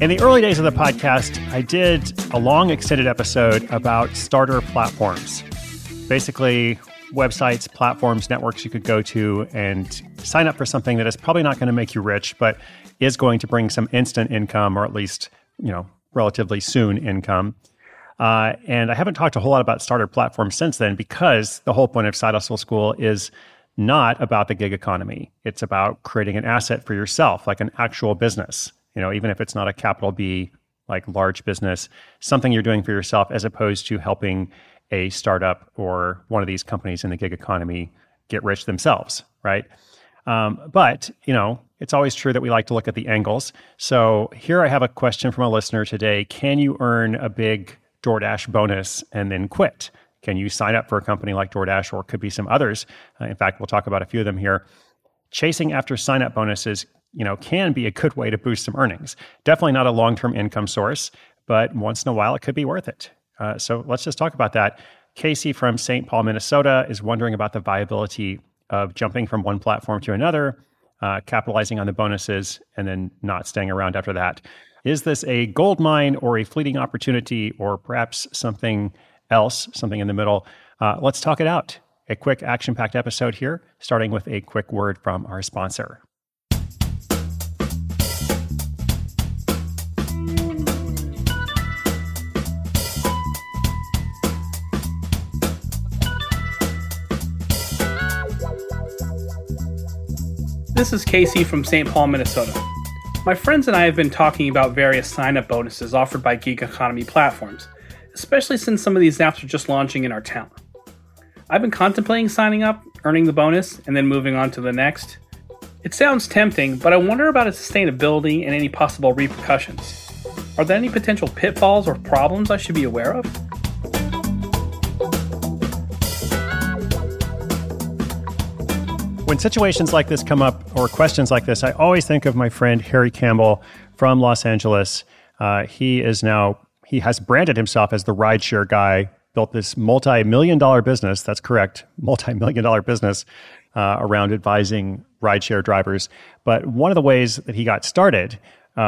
In the early days of the podcast, I did a long extended episode about starter platforms. Basically, websites, platforms, networks you could go to and sign up for something that is probably not going to make you rich, but is going to bring some instant income, or at least, relatively soon income. And I haven't talked a whole lot about starter platforms since then, because the whole point of Side Hustle School is not about the gig economy. It's about creating an asset for yourself, like an actual business. Even if it's not a capital B, like large business, something you're doing for yourself, as opposed to helping a startup or one of these companies in the gig economy get rich themselves, right? But it's always true that we like to look at the angles. So here I have a question from a listener today. Can you earn a big DoorDash bonus and then quit? Can you sign up for a company like DoorDash, or could be some others? In fact, we'll talk about a few of them here. Chasing after sign-up bonuses can be a good way to boost some earnings. Definitely not a long-term income source, but once in a while it could be worth it. So let's just talk about that. Casey from St. Paul, Minnesota is wondering about the viability of jumping from one platform to another, capitalizing on the bonuses, and then not staying around after that. Is this a gold mine or a fleeting opportunity, or perhaps something else, something in the middle? Let's talk it out. A quick action-packed episode here, starting with a quick word from our sponsor. This is Casey from St. Paul, Minnesota. My friends and I have been talking about various sign-up bonuses offered by gig economy platforms, especially since some of these apps are just launching in our town. I've been contemplating signing up, earning the bonus, and then moving on to the next. It sounds tempting, but I wonder about its sustainability and any possible repercussions. Are there any potential pitfalls or problems I should be aware of? When situations like this come up, or questions like this, I always think of my friend Harry Campbell from Los Angeles. He has branded himself as the rideshare guy, built this multi-million-dollar business, that's correct, multi-million-dollar business around advising rideshare drivers. But one of the ways that he got started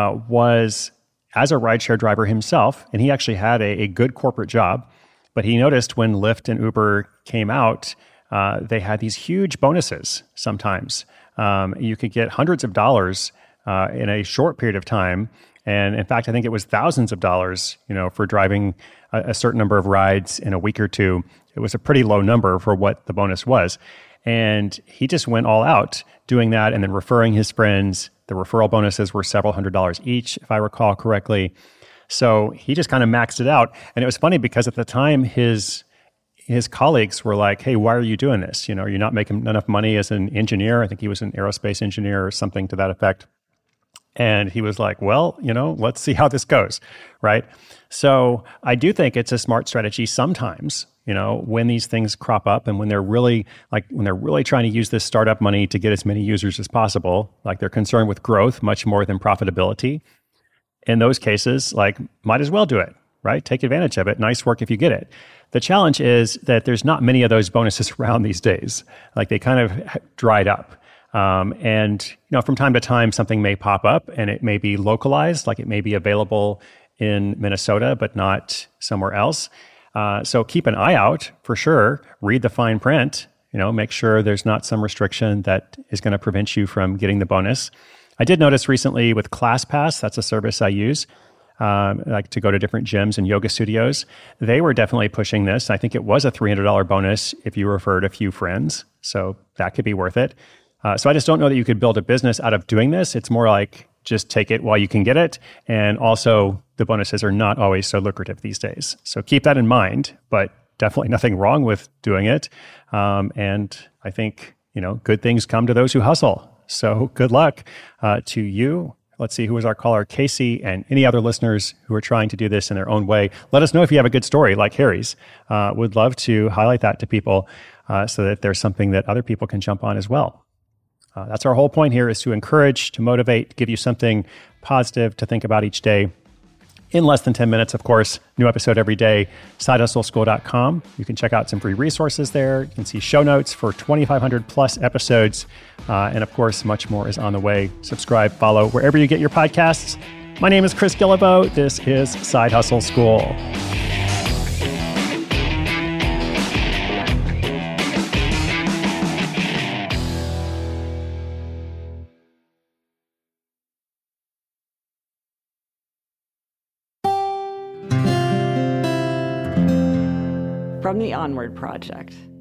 was as a rideshare driver himself, and he actually had a good corporate job. But he noticed when Lyft and Uber came out, they had these huge bonuses sometimes. You could get hundreds of dollars in a short period of time. And in fact, I think it was thousands of dollars, for driving a certain number of rides in a week or two. It was a pretty low number for what the bonus was. And he just went all out doing that and then referring his friends. The referral bonuses were several $100s each, if I recall correctly. So he just kind of maxed it out. And it was funny because at the time, his colleagues were like, hey, why are you doing this? You're not making enough money as an engineer. I think he was an aerospace engineer or something to that effect. And he was like, well, let's see how this goes, right? So I do think it's a smart strategy sometimes, when these things crop up and when they're really trying to use this startup money to get as many users as possible, like they're concerned with growth much more than profitability. In those cases, might as well do it, right? Take advantage of it. Nice work if you get it. The challenge is that there's not many of those bonuses around these days. They kind of dried up. And from time to time, something may pop up and it may be localized, it may be available in Minnesota, but not somewhere else. So keep an eye out for sure. Read the fine print, make sure there's not some restriction that is going to prevent you from getting the bonus. I did notice recently with ClassPass, that's a service I use, to go to different gyms and yoga studios. They were definitely pushing this. I think it was a $300 bonus if you referred a few friends. So that could be worth it. So I just don't know that you could build a business out of doing this. It's more like just take it while you can get it. And also the bonuses are not always so lucrative these days. So keep that in mind, but definitely nothing wrong with doing it. And I think, good things come to those who hustle. So good luck to you. Let's see, who was our caller? Casey, and any other listeners who are trying to do this in their own way. Let us know if you have a good story like Harry's. Would love to highlight that to people so that there's something that other people can jump on as well. That's our whole point here, is to encourage, to motivate, to give you something positive to think about each day. In less than 10 minutes, of course, new episode every day, sidehustleschool.com. You can check out some free resources there. You can see show notes for 2,500 plus episodes. And of course, much more is on the way. Subscribe, follow wherever you get your podcasts. My name is Chris Guillebeau. This is Side Hustle School. From the Onward Project.